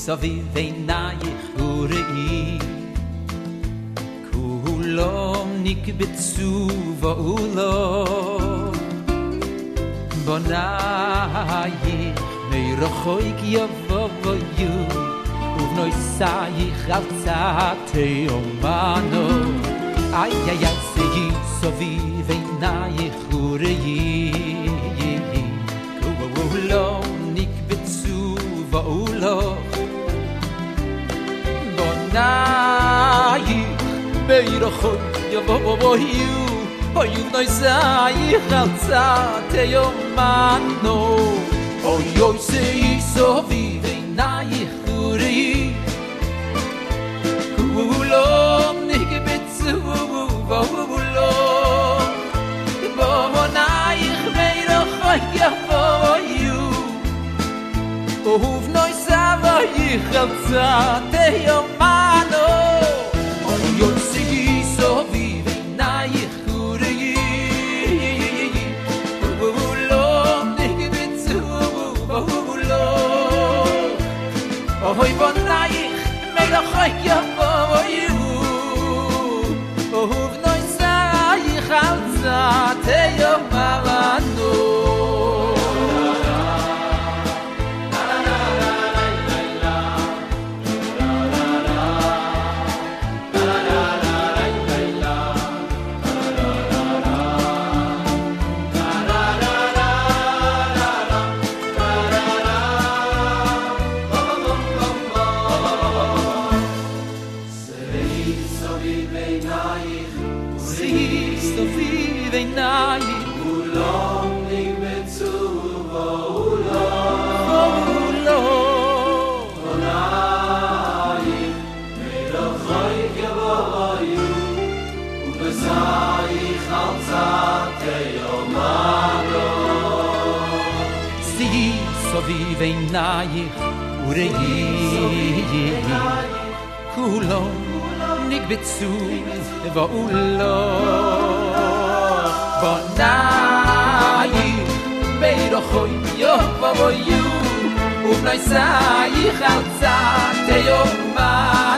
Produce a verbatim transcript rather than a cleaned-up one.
סביב עינייך וראי כולם נקבצו ועולם בנייך מרחוק יבואו ובנויסייך על צעתי אומנו איי איי איי סי סביב עינייך וראי כולם נקבצו ועולם בנייך מרחוק יבואו ובנויסייך על צעתי אומנו אוי אוי סי סביב עינייך וראי כולם נקבצו ועולם בנייך מרחוק יבואו ובנויסייך על צעתי אומנו אוי אוי סי סביב עינייך וראי כולם נקבצו ועולם אוי בנייך מרחוק יבואו ובנויסייך על צעתי אומנו סביב עינייך כולם נקבצו ועולם בנייך מרחוק יבואו ובנויסייך על צעתי אומנו סי סביב עינייך וראי כולם נקבצו ועולם בנייך מרחוק יבואו ובנויסייך על צעתי אומנו